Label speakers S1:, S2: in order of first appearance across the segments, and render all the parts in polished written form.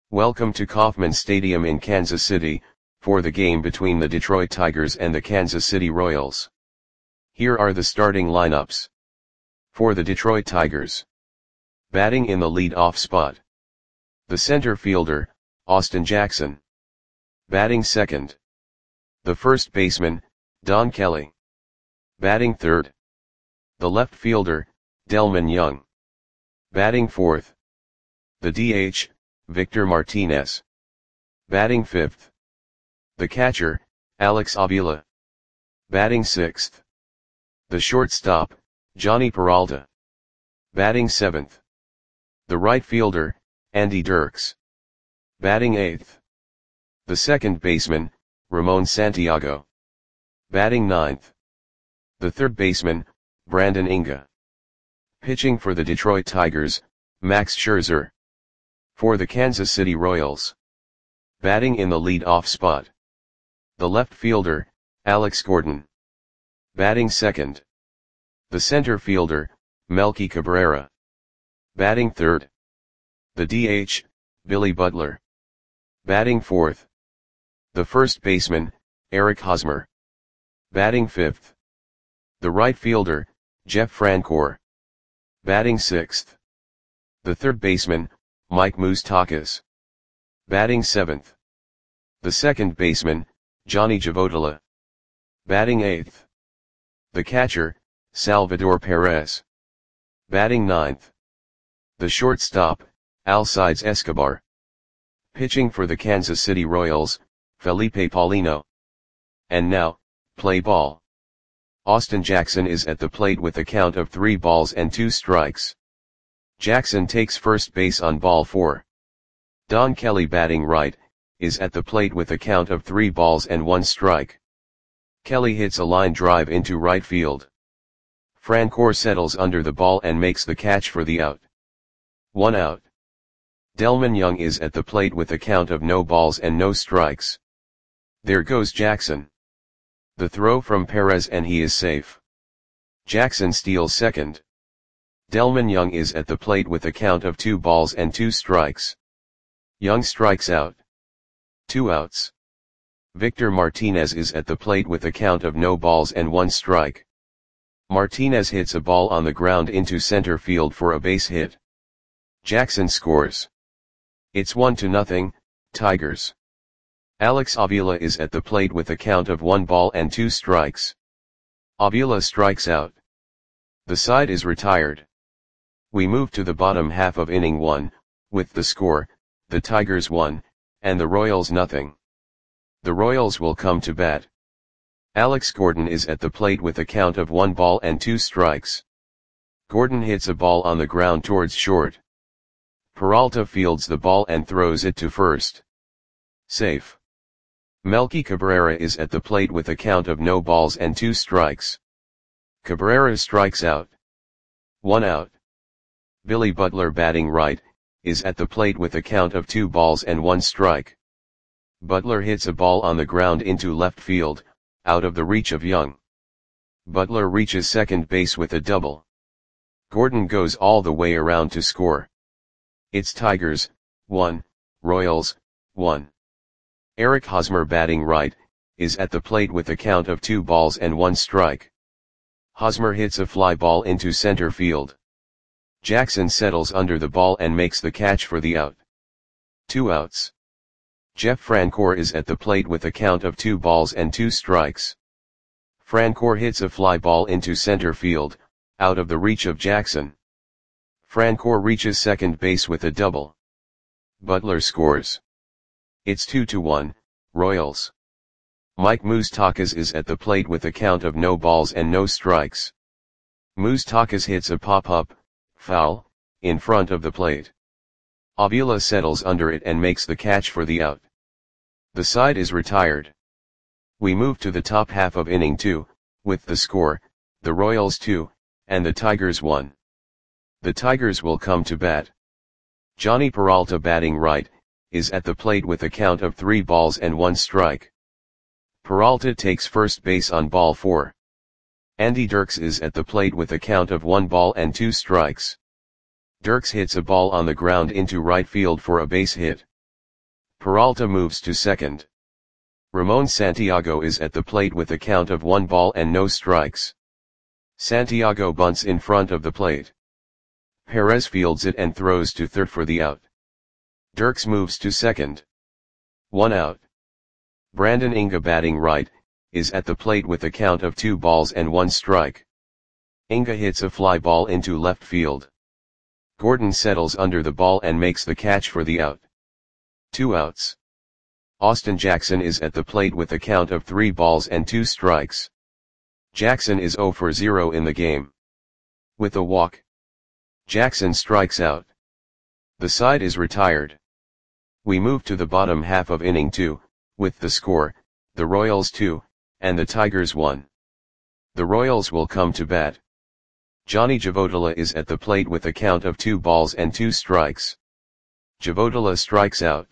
S1: Welcome to Kauffman Stadium in Kansas City, for the game between the Detroit Tigers and the Kansas City Royals. Here are the starting lineups. For the Detroit Tigers. Batting in the lead-off spot. The center fielder, Austin Jackson. Batting second. The first baseman, Don Kelly. Batting third. The left fielder, Delmon Young. Batting fourth. The DH, Victor Martinez. Batting fifth. The catcher, Alex Avila. Batting sixth. The shortstop, Jhonny Peralta. Batting seventh. The right fielder, Andy Dirks. Batting eighth. The second baseman, Ramon Santiago. Batting ninth. The third baseman, Brandon Inga. Pitching for the Detroit Tigers, Max Scherzer. For the Kansas City Royals. Batting in the lead-off spot. The left fielder, Alex Gordon. Batting second. The center fielder, Melky Cabrera. Batting third. The DH, Billy Butler. Batting fourth. The first baseman, Eric Hosmer. Batting fifth. The right fielder, Jeff Francoeur. Batting sixth. The third baseman, Mike Moustakas. Batting seventh. The second baseman, Johnny Javotila. Batting eighth. The catcher, Salvador Perez. Batting ninth. The shortstop, Alcides Escobar. Pitching for the Kansas City Royals, Felipe Paulino. And now, play ball. Austin Jackson is at the plate with a count of 3 balls and 2 strikes. Jackson takes first base on ball 4. Don Kelly, batting right, is at the plate with a count of 3 balls and 1 strike. Kelly hits a line drive into right field. Francoeur settles under the ball and makes the catch for the out. 1 out. Delmon Young is at the plate with a count of no balls and no strikes. There goes Jackson. The throw from Perez and he is safe. Jackson steals second. Delmon Young is at the plate with a count of 2 balls and 2 strikes. Young strikes out. 2 outs. Victor Martinez is at the plate with a count of no balls and 1 strike. Martinez hits a ball on the ground into center field for a base hit. Jackson scores. It's 1-0, Tigers. Alex Avila is at the plate with a count of 1 ball and 2 strikes. Avila strikes out. The side is retired. We move to the bottom half of inning 1, with the score, the Tigers 1, and the Royals 0. The Royals will come to bat. Alex Gordon is at the plate with a count of 1 ball and 2 strikes. Gordon hits a ball on the ground towards short. Peralta fields the ball and throws it to first. Safe. Melky Cabrera is at the plate with a count of no balls and 2 strikes. Cabrera strikes out. 1 out. Billy Butler, batting right, is at the plate with a count of 2 balls and 1 strike. Butler hits a ball on the ground into left field, out of the reach of Young. Butler reaches second base with a double. Gordon goes all the way around to score. It's Tigers 1, Royals 1. Eric Hosmer, batting right, is at the plate with a count of 2 balls and 1 strike. Hosmer hits a fly ball into center field. Jackson settles under the ball and makes the catch for the out. 2 outs. Jeff Francoeur is at the plate with a count of 2 balls and 2 strikes. Francoeur hits a fly ball into center field, out of the reach of Jackson. Francoeur reaches second base with a double. Butler scores. It's 2-1, Royals. Mike Moustakas is at the plate with a count of no balls and no strikes. Moustakas hits a pop-up, foul, in front of the plate. Avila settles under it and makes the catch for the out. The side is retired. We move to the top half of inning 2, with the score, the Royals 2, and the Tigers 1. The Tigers will come to bat. Jhonny Peralta, batting right, is at the plate with a count of 3 balls and 1 strike. Peralta takes first base on ball 4. Andy Dirks is at the plate with a count of 1 ball and 2 strikes. Dirks hits a ball on the ground into right field for a base hit. Peralta moves to second. Ramon Santiago is at the plate with a count of 1 ball and no strikes. Santiago bunts in front of the plate. Perez fields it and throws to third for the out. Dirks moves to second. 1 out. Brandon Inga, batting right, is at the plate with a count of 2 balls and 1 strike. Inga hits a fly ball into left field. Gordon settles under the ball and makes the catch for the out. 2 outs. Austin Jackson is at the plate with a count of 3 balls and 2 strikes. Jackson is 0 for 0 in the game. With a walk, Jackson strikes out. The side is retired. We move to the bottom half of inning 2, with the score, the Royals 2, and the Tigers 1. The Royals will come to bat. Johnny Javodala is at the plate with a count of 2 balls and 2 strikes. Javodala strikes out.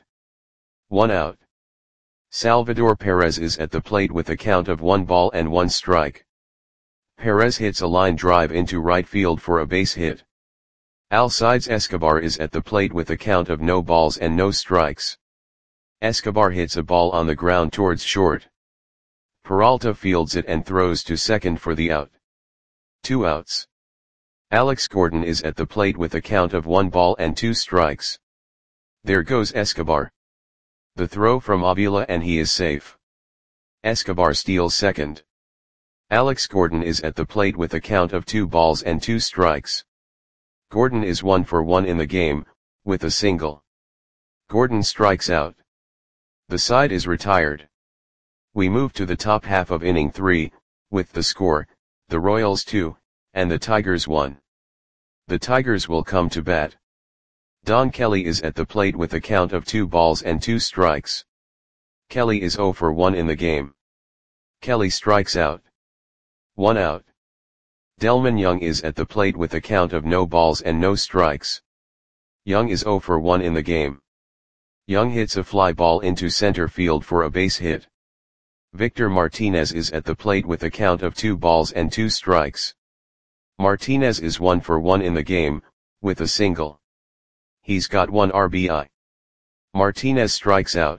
S1: 1 out. Salvador Perez is at the plate with a count of 1 ball and 1 strike. Perez hits a line drive into right field for a base hit. Alcides Escobar is at the plate with a count of no balls and no strikes. Escobar hits a ball on the ground towards short. Peralta fields it and throws to second for the out. 2 outs. Alex Gordon is at the plate with a count of 1 ball and 2 strikes. There goes Escobar. The throw from Avila and he is safe. Escobar steals second. Alex Gordon is at the plate with a count of 2 balls and 2 strikes. Gordon is 1 for 1 in the game, with a single. Gordon strikes out. The side is retired. We move to the top half of inning 3, with the score, the Royals 2, and the Tigers 1. The Tigers will come to bat. Don Kelly is at the plate with a count of 2 balls and 2 strikes. Kelly is 0 for 1 in the game. Kelly strikes out. 1 out. Delman Young is at the plate with a count of no balls and no strikes. Young is 0 for 1 in the game. Young hits a fly ball into center field for a base hit. Victor Martinez is at the plate with a count of 2 balls and 2 strikes. Martinez is 1 for 1 in the game, with a single. He's got 1 RBI. Martinez strikes out.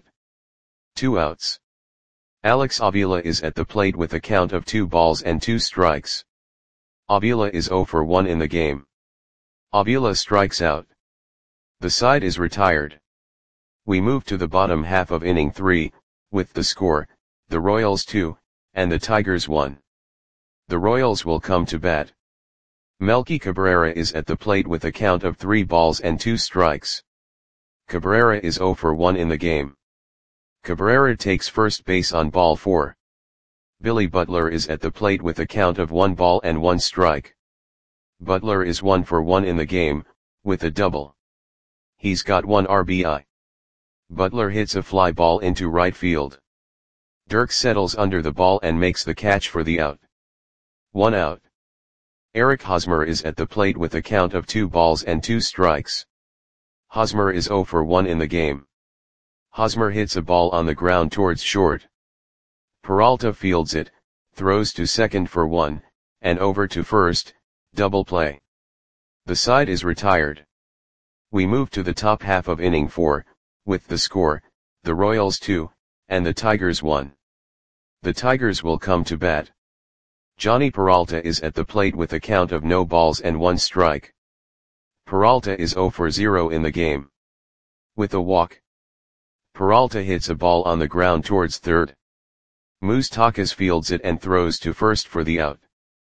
S1: 2 outs. Alex Avila is at the plate with a count of 2 balls and 2 strikes. Avila is 0 for 1 in the game. Avila strikes out. The side is retired. We move to the bottom half of inning 3, with the score, the Royals 2, and the Tigers 1. The Royals will come to bat. Melky Cabrera is at the plate with a count of 3 balls and 2 strikes. Cabrera is 0 for 1 in the game. Cabrera takes first base on ball 4. Billy Butler is at the plate with a count of 1 ball and 1 strike. Butler is 1 for 1 in the game, with a double. He's got 1 RBI. Butler hits a fly ball into right field. Dirks settles under the ball and makes the catch for the out. 1 out. Eric Hosmer is at the plate with a count of 2 balls and 2 strikes. Hosmer is 0 for 1 in the game. Hosmer hits a ball on the ground towards short. Peralta fields it, throws to second for 1, and over to first, double play. The side is retired. We move to the top half of inning 4, with the score, the Royals 2, and the Tigers 1. The Tigers will come to bat. Johnny Peralta is at the plate with a count of no balls and 1 strike. Peralta is 0 for 0 in the game. With a walk, Peralta hits a ball on the ground towards third. Moustakas fields it and throws to first for the out.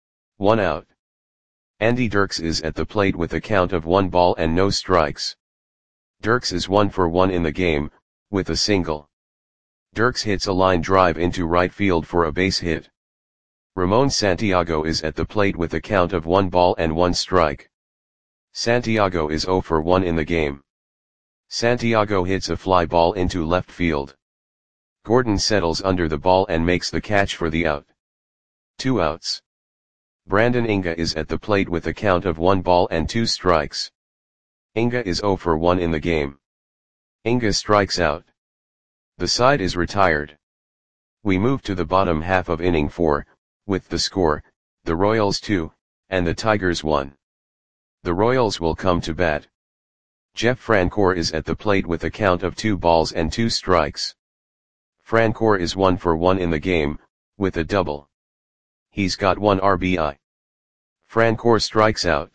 S1: 1 out. Andy Dirks is at the plate with a count of 1 ball and no strikes. Dirks is 1 for 1 in the game, with a single. Dirks hits a line drive into right field for a base hit. Ramon Santiago is at the plate with a count of 1 ball and 1 strike. Santiago is 0 for 1 in the game. Santiago hits a fly ball into left field. Gordon settles under the ball and makes the catch for the out. 2 outs. Brandon Inga is at the plate with a count of 1 ball and 2 strikes. Inga is 0 for 1 in the game. Inga strikes out. The side is retired. We move to the bottom half of inning 4, with the score, the Royals 2, and the Tigers 1. The Royals will come to bat. Jeff Francoeur is at the plate with a count of 2 balls and 2 strikes. Francoeur is 1 for 1 in the game, with a double. He's got 1 RBI. Francoeur strikes out.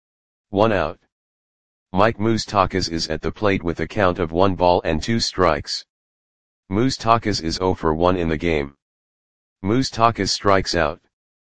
S1: 1 out. Mike Moustakas is at the plate with a count of 1 ball and 2 strikes. Moustakas is 0 for 1 in the game. Moustakas strikes out.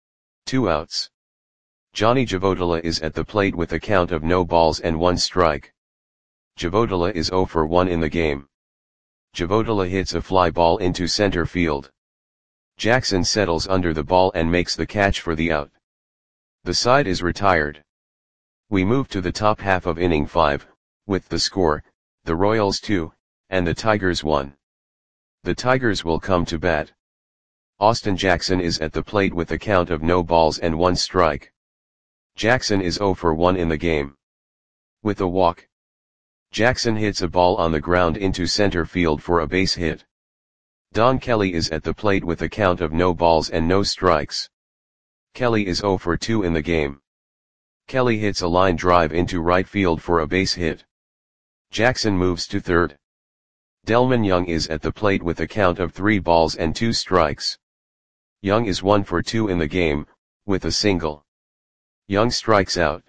S1: 2 outs. Johnny Javotila is at the plate with a count of no balls and 1 strike. Javotila is 0 for 1 in the game. Javotila hits a fly ball into center field. Jackson settles under the ball and makes the catch for the out. The side is retired. We move to the top half of inning 5, with the score, the Royals 2, and the Tigers 1. The Tigers will come to bat. Austin Jackson is at the plate with a count of no balls and 1 strike. Jackson is 0 for 1 in the game. With a walk, Jackson hits a ball on the ground into center field for a base hit. Don Kelly is at the plate with a count of no balls and no strikes. Kelly is 0 for 2 in the game. Kelly hits a line drive into right field for a base hit. Jackson moves to third. Delmon Young is at the plate with a count of 3 balls and 2 strikes. Young is 1 for 2 in the game, with a single. Young strikes out.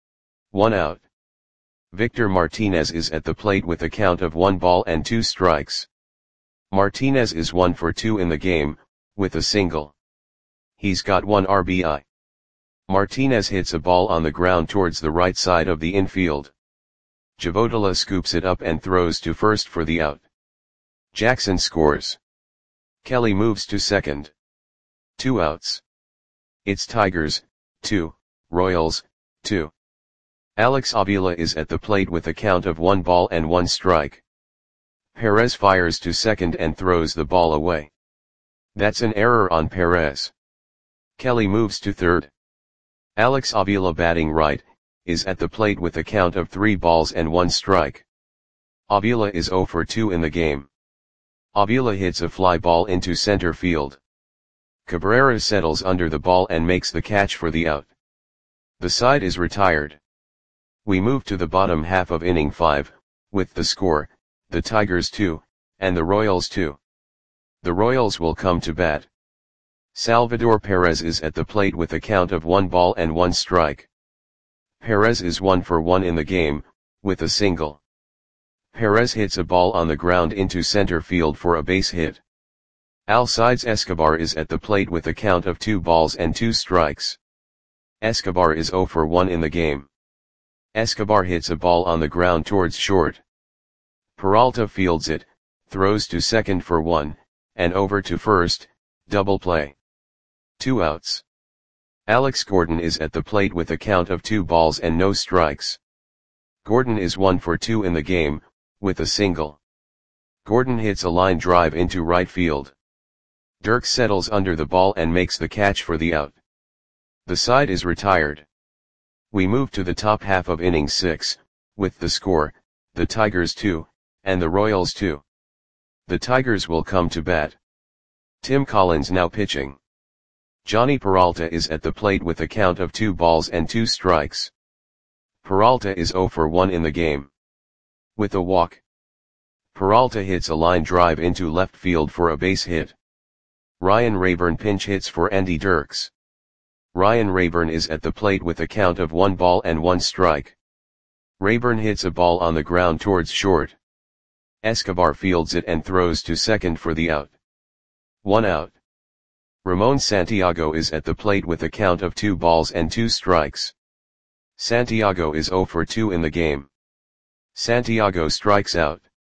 S1: 1 out. Victor Martinez is at the plate with a count of 1 ball and 2 strikes. Martinez is 1 for 2 in the game, with a single. He's got 1 RBI. Martinez hits a ball on the ground towards the right side of the infield. Javotila scoops it up and throws to first for the out. Jackson scores. Kelly moves to second. 2 outs. It's Tigers, 2, Royals, 2. Alex Avila is at the plate with a count of 1 ball and 1 strike. Perez fires to second and throws the ball away. That's an error on Perez. Kelly moves to third. Alex Avila, batting right, is at the plate with a count of 3 balls and 1 strike. Avila is 0 for 2 in the game. Avila hits a fly ball into center field. Cabrera settles under the ball and makes the catch for the out. The side is retired. We move to the bottom half of inning 5, with the score, the Tigers 2, and the Royals 2. The Royals will come to bat. Salvador Perez is at the plate with a count of 1 ball and 1 strike. Perez is 1 for 1 in the game, with a single. Perez hits a ball on the ground into center field for a base hit. Alcides Escobar is at the plate with a count of 2 balls and 2 strikes. Escobar is 0 for 1 in the game. Escobar hits a ball on the ground towards short. Peralta fields it, throws to second for 1, and over to first, double play. 2 outs. Alex Gordon is at the plate with a count of 2 balls and no strikes. Gordon is 1 for 2 in the game, with a single. Gordon hits a line drive into right field. Dirk settles under the ball and makes the catch for the out. The side is retired. We move to the top half of inning 6, with the score, the Tigers 2, and the Royals 2. The Tigers will come to bat. Tim Collins now pitching. Johnny Peralta is at the plate with a count of 2 balls and 2 strikes. Peralta is 0 for 1 in the game. With a walk, Peralta hits a line drive into left field for a base hit. Ryan Rayburn pinch hits for Andy Dirks. Ryan Rayburn is at the plate with a count of 1 ball and 1 strike. Rayburn hits a ball on the ground towards short. Escobar fields it and throws to second for the out. 1 out. Ramon Santiago is at the plate with a count of 2 balls and 2 strikes. Santiago is 0 for 2 in the game. Santiago strikes out.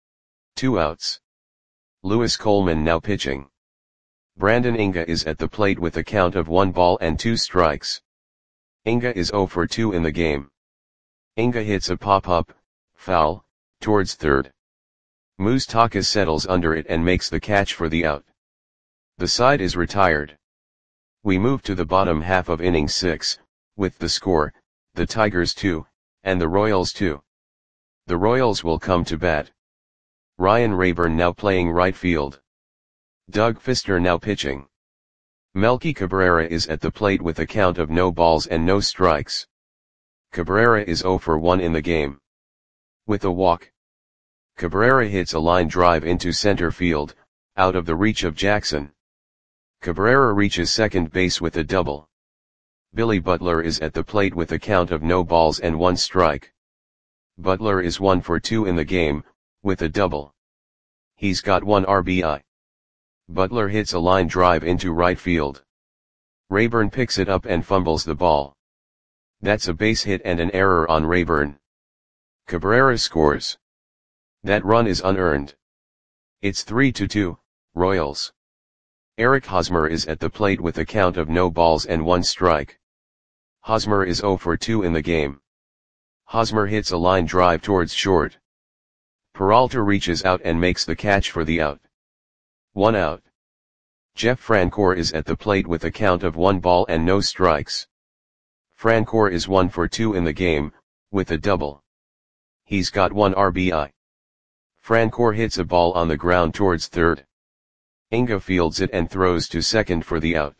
S1: 2 outs. Lewis Coleman now pitching. Brandon Inga is at the plate with a count of 1 ball and 2 strikes. Inga is 0 for 2 in the game. Inga hits a pop-up, foul, towards third. Moustakas settles under it and makes the catch for the out. The side is retired. We move to the bottom half of inning 6, with the score, the Tigers 2, and the Royals 2. The Royals will come to bat. Ryan Rayburn now playing right field. Doug Fister now pitching. Melky Cabrera is at the plate with a count of no balls and no strikes. Cabrera is 0 for 1 in the game. With a walk, Cabrera hits a line drive into center field, out of the reach of Jackson. Cabrera reaches second base with a double. Billy Butler is at the plate with a count of no balls and one strike. Butler is 1 for 2 in the game, with a double. He's got 1 RBI. Butler hits a line drive into right field. Rayburn picks it up and fumbles the ball. That's a base hit and an error on Rayburn. Cabrera scores. That run is unearned. It's 3-2, Royals. Eric Hosmer is at the plate with a count of no balls and one strike. Hosmer is 0 for 2 in the game. Hosmer hits a line drive towards short. Peralta reaches out and makes the catch for the out. 1 out. Jeff Francoeur is at the plate with a count of 1 ball and no strikes. Francoeur is 1 for 2 in the game, with a double. He's got 1 RBI. Francoeur hits a ball on the ground towards third. Inga fields it and throws to second for the out.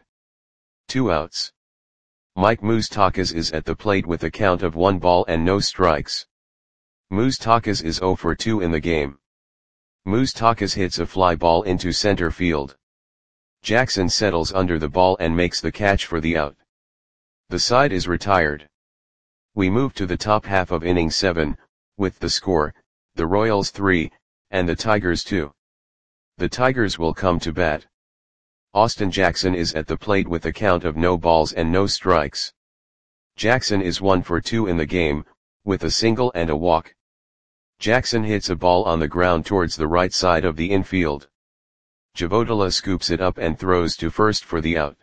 S1: 2 outs. Mike Moustakas is at the plate with a count of 1 ball and no strikes. Moustakas is 0 for 2 in the game. Moustakas hits a fly ball into center field. Jackson settles under the ball and makes the catch for the out. The side is retired. We move to the top half of inning 7, with the score, the Royals 3, and the Tigers 2. The Tigers will come to bat. Austin Jackson is at the plate with a count of no balls and no strikes. Jackson is 1 for 2 in the game, with a single and a walk. Jackson hits a ball on the ground towards the right side of the infield. Javotola scoops it up and throws to first for the out.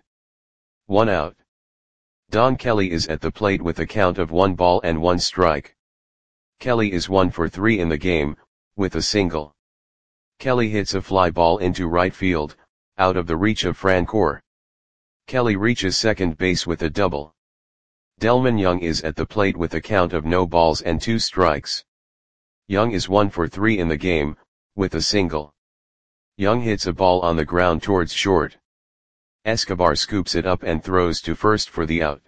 S1: 1 out. Don Kelly is at the plate with a count of 1 ball and 1 strike. Kelly is 1 for 3 in the game, with a single. Kelly hits a fly ball into right field, out of the reach of Francoeur. Kelly reaches second base with a double. Delmon Young is at the plate with a count of no balls and 2 strikes. Young is 1 for 3 in the game, with a single. Young hits a ball on the ground towards short. Escobar scoops it up and throws to first for the out.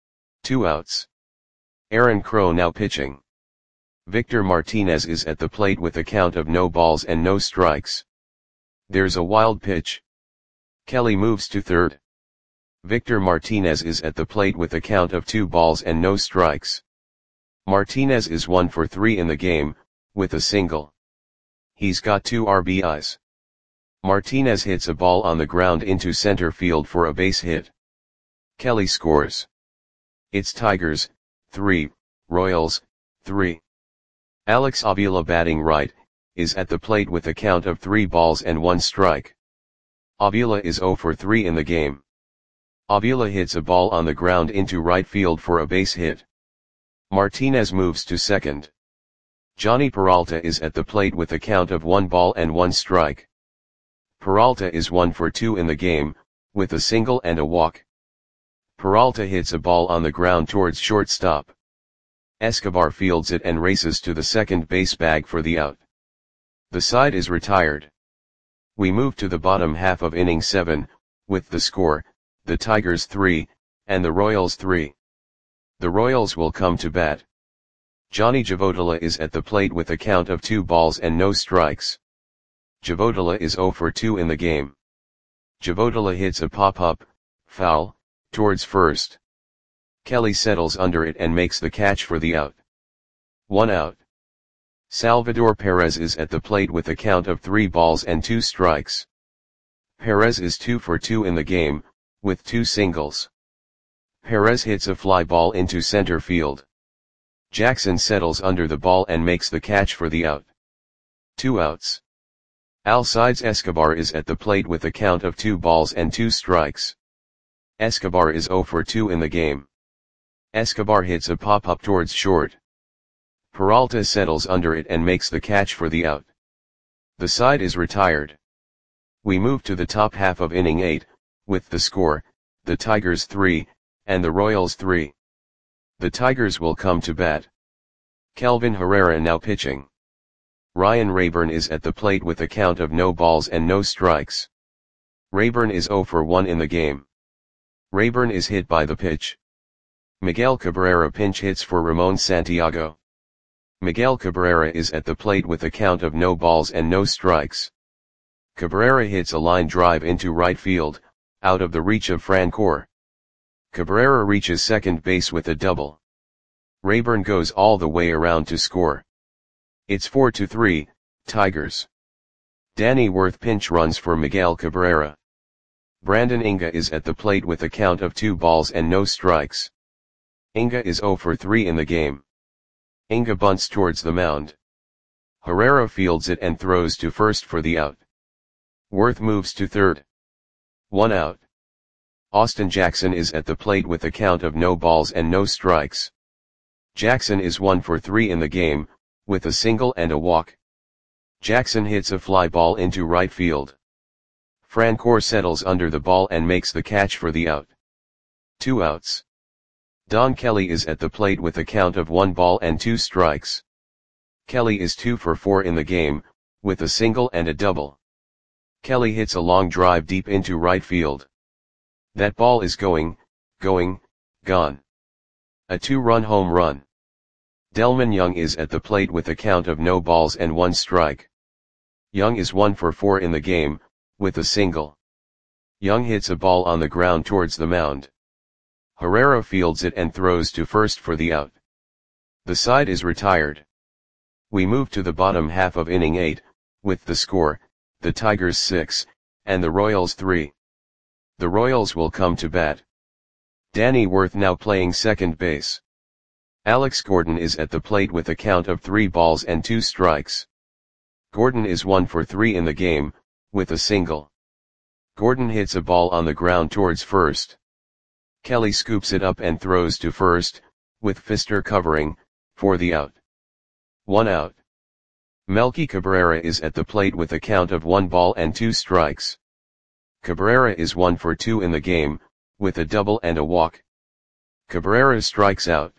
S1: 2 outs. Aaron Crow now pitching. Victor Martinez is at the plate with a count of no balls and no strikes. There's a wild pitch. Kelly moves to third. Victor Martinez is at the plate with a count of 2 balls and no strikes. Martinez is 1 for 3 in the game, with a single. He's got 2 RBIs. Martinez hits a ball on the ground into center field for a base hit. Kelly scores. It's Tigers, 3, Royals, 3. Alex Avila batting right, is at the plate with a count of 3 balls and 1 strike. Avila is 0 for 3 in the game. Avila hits a ball on the ground into right field for a base hit. Martinez moves to second. Johnny Peralta is at the plate with a count of 1 ball and 1 strike. Peralta is 1 for 2 in the game, with a single and a walk. Peralta hits a ball on the ground towards shortstop. Escobar fields it and races to the second base bag for the out. The side is retired. We move to the bottom half of inning 7, with the score, the Tigers 3, and the Royals 3. The Royals will come to bat. Johnny Javotola is at the plate with a count of 2 balls and no strikes. Javotola is 0 for 2 in the game. Javotola hits a pop-up, foul, towards first. Kelly settles under it and makes the catch for the out. 1 out. Salvador Perez is at the plate with a count of 3 balls and 2 strikes. Perez is 2 for 2 in the game, with 2 singles. Perez hits a fly ball into center field. Jackson settles under the ball and makes the catch for the out. 2 outs. Alcides Escobar is at the plate with a count of 2 balls and 2 strikes. Escobar is 0 for 2 in the game. Escobar hits a pop-up towards short. Peralta settles under it and makes the catch for the out. The side is retired. We move to the top half of inning 8, with the score, the Tigers 3, and the Royals 3. The Tigers will come to bat. Kelvin Herrera now pitching. Ryan Rayburn is at the plate with a count of no balls and no strikes. Rayburn is 0 for 1 in the game. Rayburn is hit by the pitch. Miguel Cabrera pinch hits for Ramon Santiago. Miguel Cabrera is at the plate with a count of no balls and no strikes. Cabrera hits a line drive into right field, out of the reach of Francoeur. Cabrera reaches second base with a double. Rayburn goes all the way around to score. It's 4-3, Tigers. Danny Worth pinch runs for Miguel Cabrera. Brandon Inga is at the plate with a count of 2 balls and no strikes. Inga is 0 for 3 in the game. Inga bunts towards the mound. Herrera fields it and throws to first for the out. Worth moves to third. 1 out. Austin Jackson is at the plate with a count of no balls and no strikes. Jackson is 1 for 3 in the game, with a single and a walk. Jackson hits a fly ball into right field. Francoeur settles under the ball and makes the catch for the out. 2 outs. Don Kelly is at the plate with a count of 1 ball and 2 strikes. Kelly is 2 for 4 in the game, with a single and a double. Kelly hits a long drive deep into right field. That ball is gone. A 2-run home run. Delman Young is at the plate with a count of no balls and 1 strike. Young is 1 for 4 in the game, with a single. Young hits a ball on the ground towards the mound. Herrera fields it and throws to first for the out. The side is retired. We move to the bottom half of inning 8, with the score, the Tigers 6, and the Royals 3. The Royals will come to bat. Danny Worth now playing second base. Alex Gordon is at the plate with a count of 3 balls and 2 strikes. Gordon is 1 for 3 in the game, with a single. Gordon hits a ball on the ground towards first. Kelly scoops it up and throws to first, with Pfister covering, for the out. 1 out. Melky Cabrera is at the plate with a count of 1 ball and 2 strikes. Cabrera is 1 for 2 in the game, with a double and a walk. Cabrera strikes out.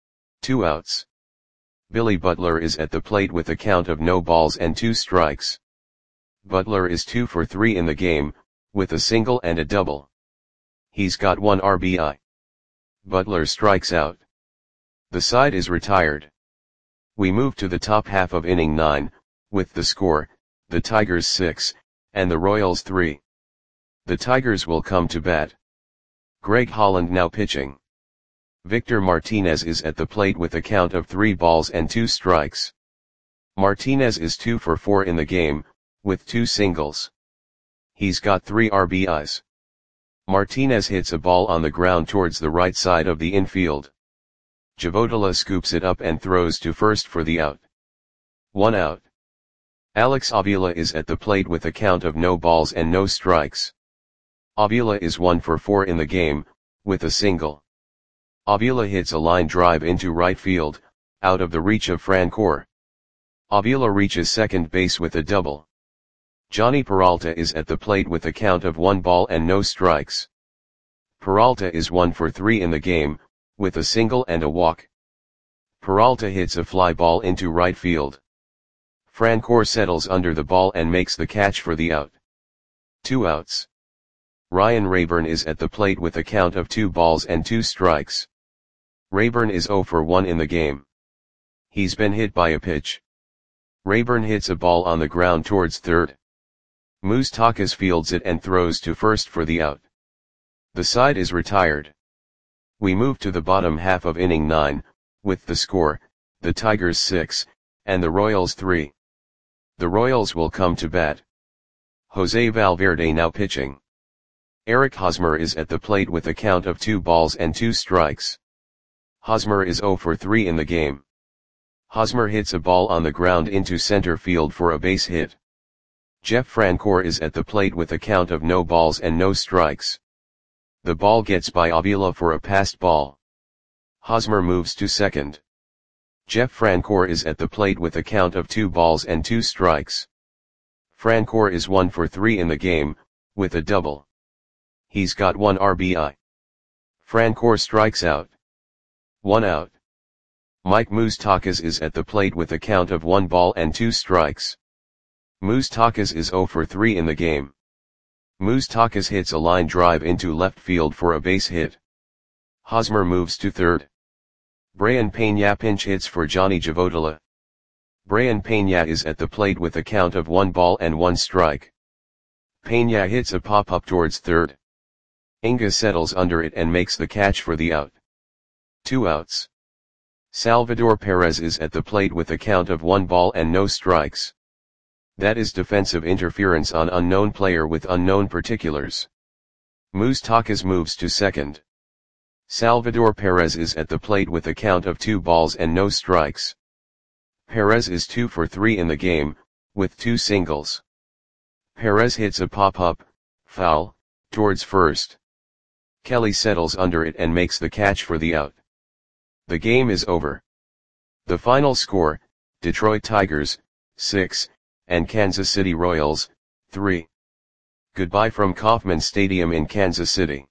S1: 2 outs. Billy Butler is at the plate with a count of no balls and 2 strikes. Butler is 2 for 3 in the game, with a single and a double. He's got 1 RBI. Butler strikes out. The side is retired. We move to the top half of inning 9, with the score, the Tigers 6, and the Royals 3. The Tigers will come to bat. Greg Holland now pitching. Victor Martinez is at the plate with a count of 3 balls and 2 strikes. Martinez is 2 for 4 in the game, with 2 singles. He's got 3 RBIs. Martinez hits a ball on the ground towards the right side of the infield. Javodala scoops it up and throws to first for the out. 1 out. Alex Avila is at the plate with a count of no balls and no strikes. Avila is 1 for 4 in the game, with a single. Avila hits a line drive into right field, out of the reach of Francoeur. Avila reaches second base with a double. Johnny Peralta is at the plate with a count of 1 ball and no strikes. Peralta is 1 for 3 in the game, with a single and a walk. Peralta hits a fly ball into right field. Francoeur settles under the ball and makes the catch for the out. 2 outs. Ryan Rayburn is at the plate with a count of 2 balls and 2 strikes. Rayburn is 0 for 1 in the game. He's been hit by a pitch. Rayburn hits a ball on the ground towards third. Moustakas fields it and throws to first for the out. The side is retired. We move to the bottom half of inning 9, with the score, the Tigers 6, and the Royals 3. The Royals will come to bat. Jose Valverde now pitching. Eric Hosmer is at the plate with a count of 2 balls and 2 strikes. Hosmer is 0 for 3 in the game. Hosmer hits a ball on the ground into center field for a base hit. Jeff Francoeur is at the plate with a count of no balls and no strikes. The ball gets by Avila for a passed ball. Hosmer moves to second. Jeff Francoeur is at the plate with a count of 2 balls and 2 strikes. Francoeur is 1 for 3 in the game, with a double. He's got 1 RBI. Francoeur strikes out. 1 out. Mike Moustakas is at the plate with a count of 1 ball and 2 strikes. Moustakas is 0 for 3 in the game. Moustakas hits a line drive into left field for a base hit. Hosmer moves to third. Brayan Peña pinch hits for Johnny Javodala. Brian Pena is at the plate with a count of 1 ball and 1 strike. Pena hits a pop-up towards third. Inga settles under it and makes the catch for the out. 2 outs. Salvador Perez is at the plate with a count of 1 ball and no strikes. That is defensive interference on unknown player with unknown particulars. Moustakas moves to second. Salvador Perez is at the plate with a count of 2 balls and no strikes. Perez is 2 for 3 in the game, with 2 singles. Perez hits a pop-up, foul, towards first. Kelly settles under it and makes the catch for the out. The game is over. The final score, Detroit Tigers, 6, and Kansas City Royals, 3. Goodbye from Kauffman Stadium in Kansas City.